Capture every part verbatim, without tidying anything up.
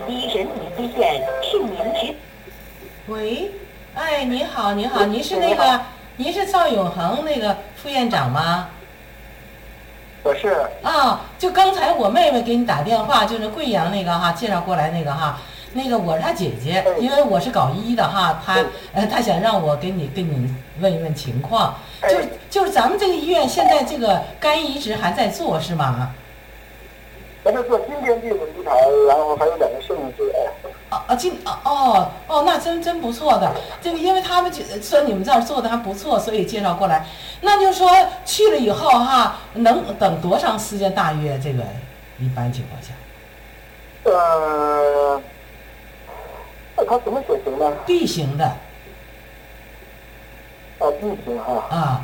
的人民医院是您指。 喂，哎，您好，您好，您是那个，您是赵永恒那个副院长吗？ 我是。 啊，就刚才我妹妹给你打电话，就是贵阳那个哈，介绍过来那个哈，那个我是她姐姐，因为我是搞医的哈，她呃她想让我给你跟你问一问情况，就是就是咱们这个医院现在这个肝移植还在做是吗？ 咱们做今天这个一台，然后还有两个肾移植。 啊啊，今啊哦哦，那真真不错的。这个因为他们觉得说你们这儿做的还不错，所以介绍过来。那就说去了以后哈，能等多长时间？大约这个一般情况下。 呃，那它什么血型呢 ？B 型的。 啊 ，B 型哈。 啊。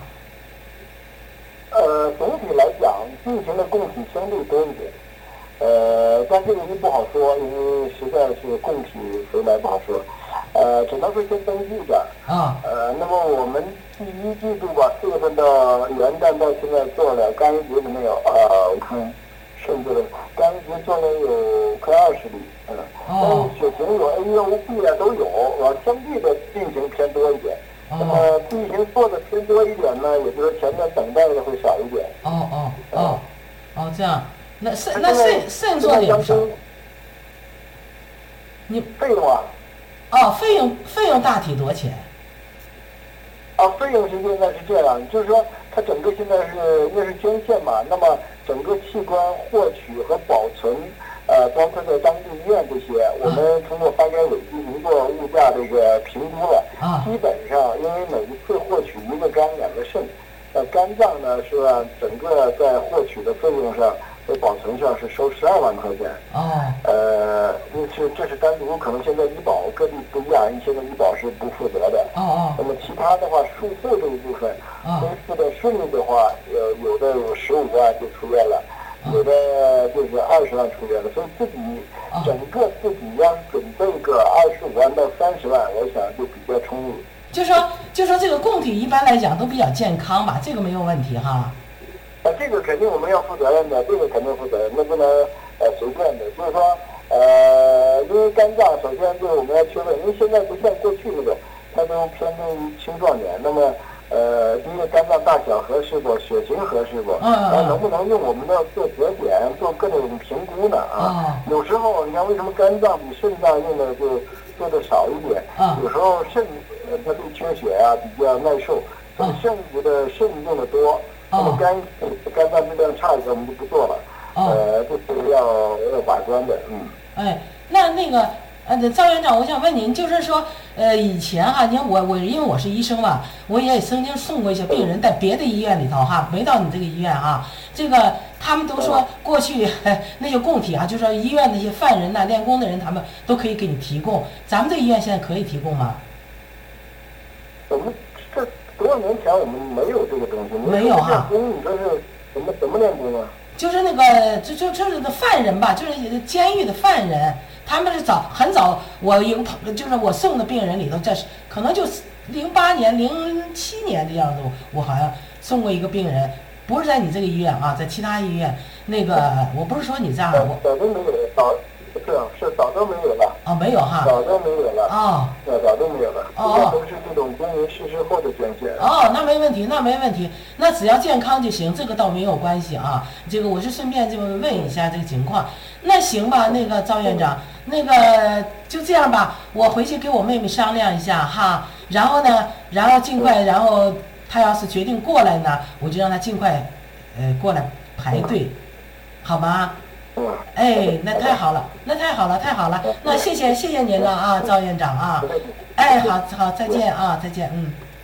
呃，总体来讲 ，B 型的供体相对多一点。呃，但这个就不好说，因为实在是供体回来不好说。呃，只能说先登记着。 啊。 呃，那么我们第一季度吧，四月份到元旦到现在做了肝移植的没有？呃，我看甚至肝移植做了有快二十例，嗯。 哦。 血型有 A 有 B 啊都有，呃，相对的病型偏多一点。 哦。 那么 B 型做的偏多一点呢，也就是前面等待的会少一点。 哦哦哦，哦这样。那肾那肾肾做的也不少，你费用啊？ 哦，费用费用大体多少钱？ 啊，费用是现在是这样，就是说它整个现在是因为是捐献嘛，那么整个器官获取和保存，呃，包括在当地医院这些，我们通过发改委进行过物价这个评估了， 啊， 基本上因为每一次获取一个肝两个肾，呃，肝脏呢是吧，整个在获取的费用上。在保存上是收十二万块钱。 哦。 呃，这是这是单独，可能现在医保各地不一样，现在医保是不负责的。 哦哦。 那么其他的话，术后这一部分，恢复的顺利的话，呃，有的有十五万就出院了，有的就是二十万出院了。所以自己整个自己要是准备个二十五万到三十万，我想就比较充裕。 就说就说这个供体一般来讲都比较健康吧，这个没有问题哈。 啊，这个肯定我们要负责任的，这个肯定负责任，那不能呃随便的。就是说，呃，因为肝脏首先就是我们要确认，因为现在不像过去那个，它都偏重于青壮年。那么，呃，第一个肝脏大小合适不，血型合适不， 嗯嗯， 然后能不能用我们的做血检做各种评估呢？啊，有时候你看为什么肝脏比肾脏用的就做的少一点？ 嗯， 有时候肾呃它对缺血啊比较耐受，所以肾移的肾用的多。那么肝肝脏质量差一点，我们就不做了。哦、呃，这是要要把关的，嗯。 哎，那那个呃，赵院长，我想问您，就是说，呃，以前哈，你看我我因为我是医生嘛，我也曾经送过一些病人在别的医院里头哈，没到你这个医院哈，这个他们都说过去那些供体啊，就说医院那些犯人呐、练功的人，他们都可以给你提供。咱们这医院现在可以提供吗？ 我们这。多少年前我们没有这个东西， 没有哈。 练功，你这是怎么怎么练功啊？ 就是那个，就就就是那犯人吧，就是监狱的犯人，他们是早很早，我有个朋，就是我送的病人里头，这是可能就是零八年、零七年的样子，我好像送过一个病人，不是在你这个医院啊，在其他医院。那个我不是说你这样，我早都没有，早是啊，是早都没有了。 哦，没有哈。 早都没有了。 哦。 对，早都没有了。 哦。 都是这种公民逝世后的捐献。 哦，那没问题，那没问题，那只要健康就行，这个倒没有关系啊。这个我是顺便就问一下这个情况。那行吧，那个赵院长，那个就这样吧，我回去给我妹妹商量一下哈。然后呢，然后尽快，然后她要是决定过来呢，我就让她尽快，呃，过来排队，好吗？哎，那太好了，那太好了，太好了，那谢谢谢谢您了啊，赵院长啊，哎，好好，再见啊，再见，嗯。